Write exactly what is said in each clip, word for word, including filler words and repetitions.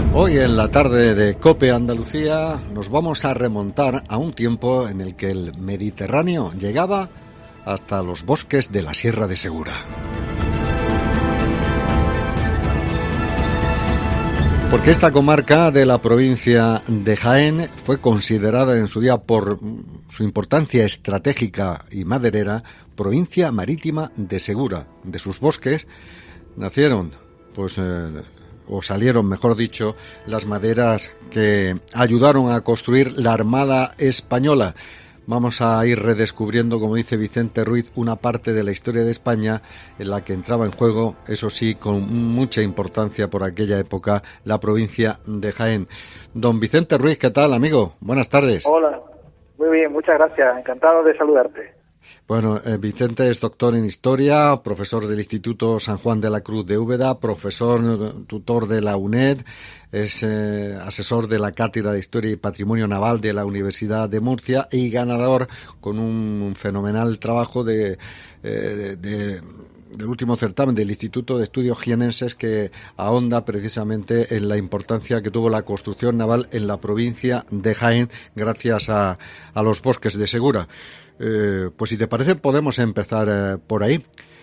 Hoy en la tarde de COPE Andalucía nos vamos a remontar a un tiempo en el que el Mediterráneo llegaba hasta los bosques de la Sierra de Segura. Porque esta comarca de la provincia de Jaén fue considerada en su día por su importancia estratégica y maderera provincia marítima de Segura. De sus bosques nacieron, pues, eh, o salieron, mejor dicho, las maderas que ayudaron a construir la Armada Española. Vamos a ir redescubriendo, como dice Vicente Ruiz, una parte de la historia de España en la que entraba en juego, eso sí, con mucha importancia por aquella época, la provincia de Jaén. Don Vicente Ruiz, ¿qué tal, amigo? Buenas tardes. Hola, muy bien, muchas gracias, encantado de saludarte. Bueno, eh, Vicente es doctor en Historia, profesor del Instituto San Juan de la Cruz de Úbeda, profesor tutor de la UNED, es eh, asesor de la Cátedra de Historia y Patrimonio Naval de la Universidad de Murcia y ganador con un fenomenal trabajo de, eh, de, de del último certamen del Instituto de Estudios Jienenses, que ahonda precisamente en la importancia que tuvo la construcción naval en la provincia de Jaén gracias a, a los bosques de Segura. Eh, pues si te parece podemos empezar eh, por ahí.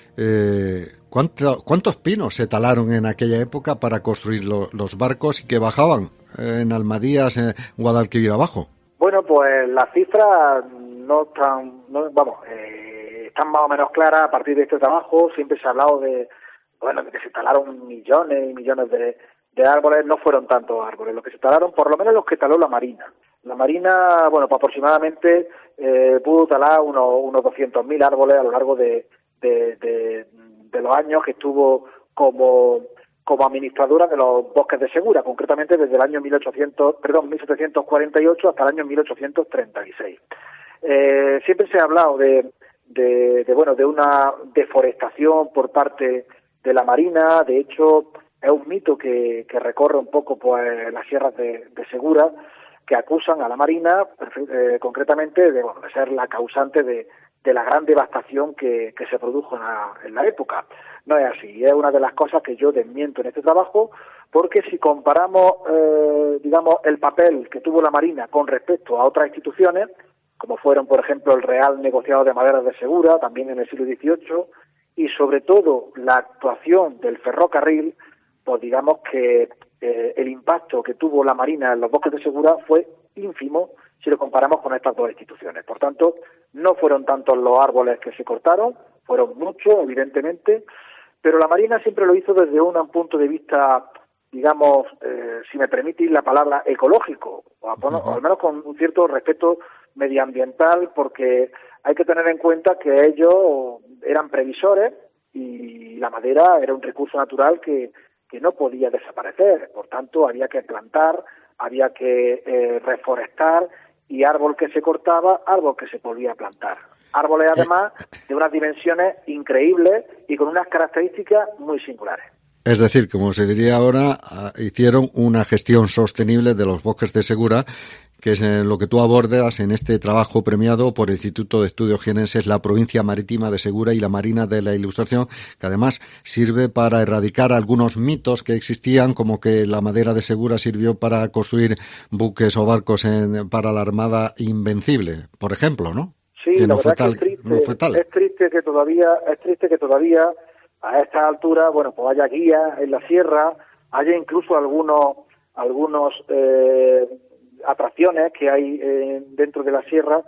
Eh, ¿cuánto, ¿Cuántos pinos se talaron en aquella época para construir lo, los barcos y que bajaban en Almadías, en Guadalquivir abajo? Bueno, pues las cifras no están, no, vamos, eh, están más o menos claras a partir de este trabajo. Siempre se ha hablado de, bueno, de que se talaron millones y millones de, de árboles. No fueron tantos árboles los que se talaron, por lo menos los que taló la Marina. La Marina, bueno, pues aproximadamente eh, pudo talar unos, unos doscientos mil árboles a lo largo de, de, de, de los años que estuvo como como administradora de los bosques de Segura, concretamente desde el año mil ochocientos, perdón, mil setecientos cuarenta y ocho hasta el año mil ochocientos treinta y seis. Eh, siempre se ha hablado de, de, de, bueno, de una deforestación por parte de la Marina. De hecho, es un mito que, que recorre un poco pues las sierras de, de Segura, que acusan a la Marina, eh, concretamente, de, bueno, de ser la causante de, de la gran devastación que, que se produjo en la, en la época. No es así, es una de las cosas que yo desmiento en este trabajo, porque si comparamos, eh, digamos, el papel que tuvo la Marina con respecto a otras instituciones, como fueron, por ejemplo, el Real Negociado de Maderas de Segura, también en el siglo dieciocho, y sobre todo la actuación del ferrocarril, pues digamos que eh, el impacto que tuvo la Marina en los bosques de Segura fue ínfimo si lo comparamos con estas dos instituciones. Por tanto, no fueron tantos los árboles que se cortaron, fueron muchos, evidentemente, pero la Marina siempre lo hizo desde un punto de vista, digamos, eh, si me permitís la palabra, ecológico, o, a, uh-huh. o al menos con un cierto respeto medioambiental, porque hay que tener en cuenta que ellos eran previsores y la madera era un recurso natural que, que no podía desaparecer. Por tanto, había que plantar, había que eh, reforestar, y árbol que se cortaba, árbol que se volvía a plantar. Árboles, además, de unas dimensiones increíbles y con unas características muy singulares. Es decir, como se diría ahora, hicieron una gestión sostenible de los bosques de Segura, que es lo que tú abordas en este trabajo premiado por el Instituto de Estudios Jienenses, la provincia marítima de Segura y la Marina de la Ilustración, que además sirve para erradicar algunos mitos que existían, como que la madera de Segura sirvió para construir buques o barcos en, para la Armada Invencible, por ejemplo, ¿no? Sí, que la no fue verdad tal, es que es triste, no fue tal. es triste que todavía, es triste que todavía a estas alturas, bueno, pues haya guías en la sierra, haya incluso algunos, algunos eh, atracciones que hay eh, dentro de la sierra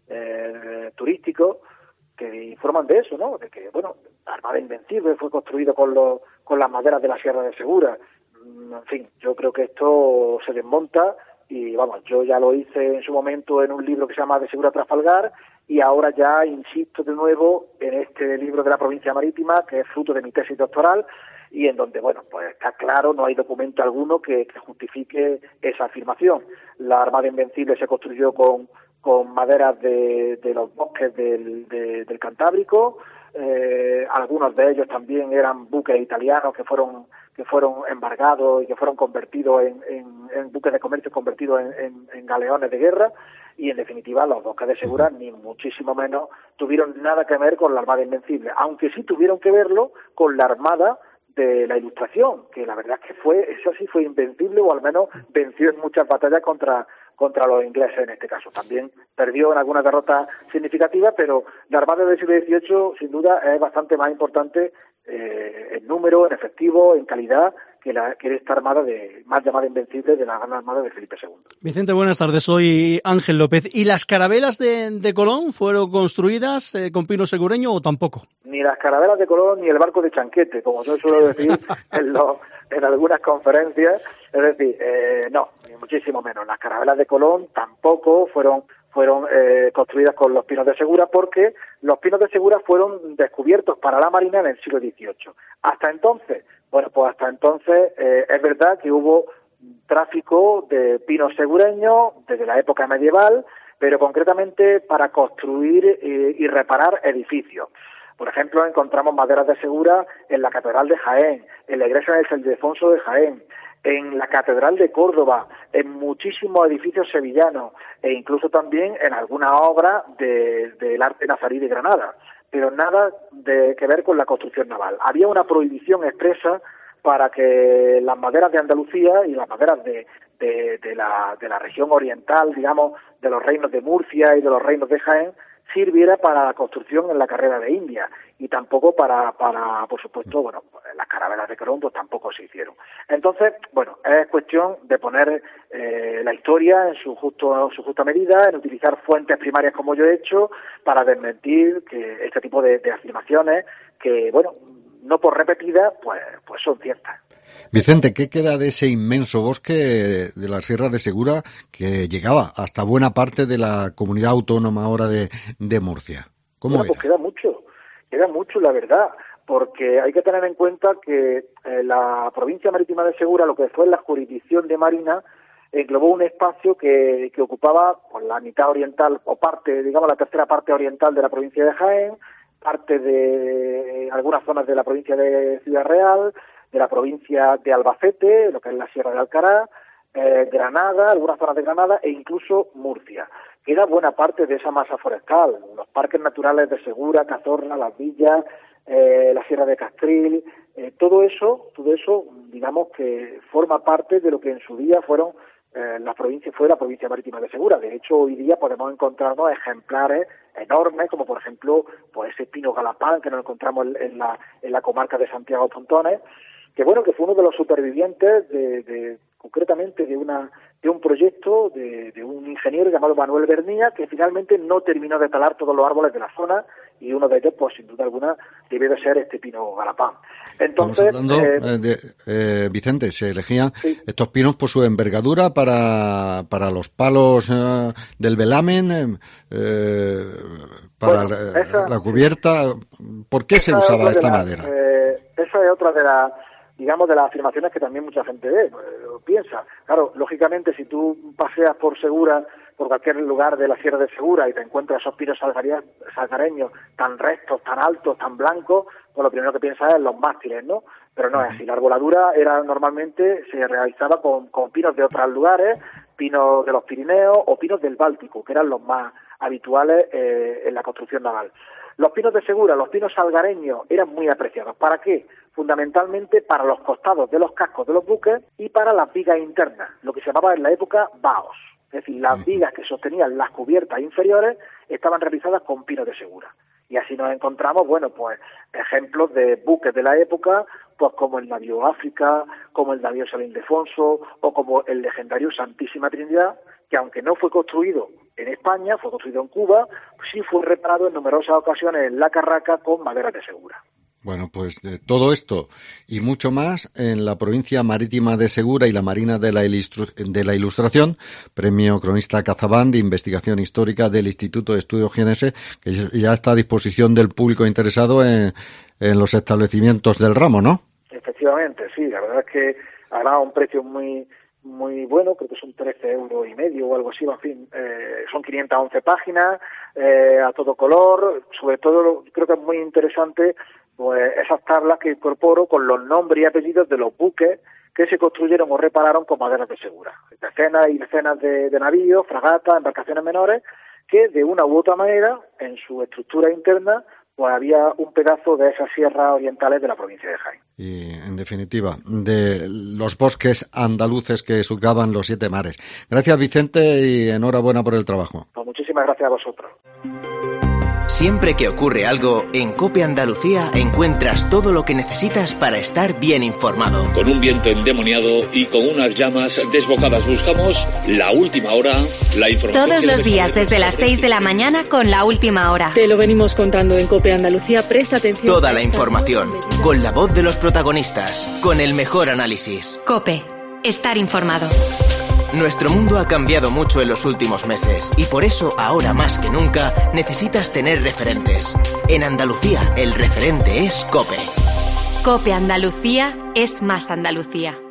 eh, turísticos que informan de eso, ¿no? De que, bueno, la Armada Invencible fue construido con los, con las maderas de la Sierra de Segura. En fin, yo creo que esto se desmonta y, vamos, yo ya lo hice en su momento en un libro que se llama De Segura a Trafalgar, y ahora ya insisto de nuevo en este libro de la provincia marítima, que es fruto de mi tesis doctoral, y en donde, bueno, pues está claro, no hay documento alguno que, que justifique esa afirmación. La Armada Invencible se construyó con, con maderas de, de los bosques del, de, del Cantábrico, eh, algunos de ellos también eran buques italianos que fueron que fueron embargados y que fueron convertidos en, en, en buques de comercio convertidos en, en, en galeones de guerra, y en definitiva los bosques de Segura ni muchísimo menos tuvieron nada que ver con la Armada Invencible, aunque sí tuvieron que verlo con la Armada de la Ilustración, que la verdad es que fue, eso sí fue invencible, o al menos venció en muchas batallas contra contra los ingleses en este caso. También perdió en algunas derrotas significativas, pero la Armada del siglo dieciocho sin duda es bastante más importante eh, en número, en efectivo, en calidad, que, la, que esta armada de más llamada invencible de la Gran Armada de Felipe segundo. Vicente, buenas tardes. Soy Ángel López. ¿Y las carabelas de, de Colón fueron construidas eh, con pino segureño o tampoco? Ni las carabelas de Colón ni el barco de Chanquete, como yo suelo decir en, los, en algunas conferencias. Es decir, eh, no, ni muchísimo menos. Las carabelas de Colón tampoco fueron fueron eh, construidas con los pinos de Segura, porque los pinos de Segura fueron descubiertos para la Marina en el siglo dieciocho. Hasta entonces, bueno, pues hasta entonces eh, es verdad que hubo tráfico de pinos segureños desde la época medieval, pero concretamente para construir eh, y reparar edificios. Por ejemplo, encontramos maderas de Segura en la Catedral de Jaén, en la iglesia de San Ildefonso de Jaén, en la Catedral de Córdoba, en muchísimos edificios sevillanos e incluso también en alguna obra de, del arte nazarí de Granada, pero nada de que ver con la construcción naval. Había una prohibición expresa para que las maderas de Andalucía y las maderas de, de, de, la, de la región oriental, digamos, de los reinos de Murcia y de los reinos de Jaén, sirviera para la construcción en la carrera de India, y tampoco para, para por supuesto, bueno, las carabelas de Colón pues tampoco se hicieron. Entonces, bueno, es cuestión de poner eh, la historia en su justo su justa medida, en utilizar fuentes primarias como yo he hecho, para desmentir que este tipo de, de afirmaciones que, bueno, no por repetidas, pues, pues son ciertas. Vicente, ¿qué queda de ese inmenso bosque de la Sierra de Segura que llegaba hasta buena parte de la comunidad autónoma ahora de, de Murcia? ¿Cómo bueno, era? Pues queda mucho, queda mucho, la verdad, porque hay que tener en cuenta que eh, la provincia marítima de Segura, lo que fue la jurisdicción de Marina, englobó un espacio que, que ocupaba pues, la mitad oriental, o parte, digamos, la tercera parte oriental de la provincia de Jaén, parte de algunas zonas de la provincia de Ciudad Real, de la provincia de Albacete, lo que es la Sierra de Alcaraz, eh, Granada, algunas zonas de Granada e incluso Murcia. Queda buena parte de esa masa forestal, los parques naturales de Segura, Cazorla, Las Villas, eh, la Sierra de Castril, eh, todo eso, todo eso, digamos que forma parte de lo que en su día fueron eh, la provincia, fue la provincia marítima de Segura. De hecho, hoy día podemos encontrarnos ejemplares enormes, como por ejemplo, pues ese pino galapán que nos encontramos en, en la en la comarca de Santiago Pontones, que bueno, que fue uno de los supervivientes de, de concretamente de una de un proyecto de, de un ingeniero llamado Manuel Bernía, que finalmente no terminó de talar todos los árboles de la zona, y uno de ellos, pues sin duda alguna, debe de ser este pino galapán. Entonces, Estamos hablando, eh, eh, de, eh, Vicente, se elegían sí. estos pinos por su envergadura para, para los palos eh, del velamen, eh, para Bueno, la, esa- la cubierta. ¿Por qué se esa es usaba otra de esta las, madera? eh, esa es otra de las, digamos, de las afirmaciones que también mucha gente ve, eh, piensa. Claro, lógicamente, si tú paseas por Segura, por cualquier lugar de la Sierra de Segura, y te encuentras esos pinos salgaria- salgareños tan rectos, tan altos, tan blancos, pues lo primero que piensas es en los mástiles, ¿no? Pero no es así. La arboladura era normalmente, se realizaba con, con pinos de otros lugares, pinos de los Pirineos o pinos del Báltico, que eran los más habituales eh, en la construcción naval. Los pinos de Segura, los pinos salgareños, eran muy apreciados. ¿Para qué? Fundamentalmente para los costados de los cascos de los buques y para las vigas internas, lo que se llamaba en la época baos. Es decir, las vigas que sostenían las cubiertas inferiores estaban realizadas con pinos de Segura. Y así nos encontramos, bueno, pues ejemplos de buques de la época, pues como el navío África, como el navío San Ildefonso o como el legendario Santísima Trinidad, que aunque no fue construido en España, fue construido en Cuba, sí fue reparado en numerosas ocasiones en la Carraca con maderas de Segura. Bueno, pues de todo esto y mucho más en la provincia marítima de Segura y la Marina de la, Ilustru- de la Ilustración, premio Cronista Cazabán de Investigación Histórica del Instituto de Estudios Jienenses, que ya está a disposición del público interesado en, en los establecimientos del ramo, ¿no? Efectivamente, sí, la verdad es que hará un precio muy muy bueno, creo que son trece euros y medio o algo así, en fin, eh, son quinientas once páginas, eh, a todo color, sobre todo creo que es muy interesante pues esas tablas que incorporo con los nombres y apellidos de los buques que se construyeron o repararon con maderas de Segura. Decenas y decenas de, de navíos, fragatas, embarcaciones menores, que de una u otra manera, en su estructura interna, pues había un pedazo de esas sierras orientales de la provincia de Jaén. Y, en definitiva, de los bosques andaluces que surcaban los siete mares. Gracias, Vicente, y enhorabuena por el trabajo. Pues muchísimas gracias a vosotros. Siempre que ocurre algo, en COPE Andalucía encuentras todo lo que necesitas para estar bien informado. Con un viento endemoniado y con unas llamas desbocadas buscamos la última hora, la información... Todos los días desde las seis de la mañana con la última hora. Te lo venimos contando en COPE Andalucía, presta atención. Toda la información, con la voz de los protagonistas, con el mejor análisis. COPE, estar informado. Nuestro mundo ha cambiado mucho en los últimos meses y por eso, ahora más que nunca, necesitas tener referentes. En Andalucía, el referente es COPE. COPE Andalucía es más Andalucía.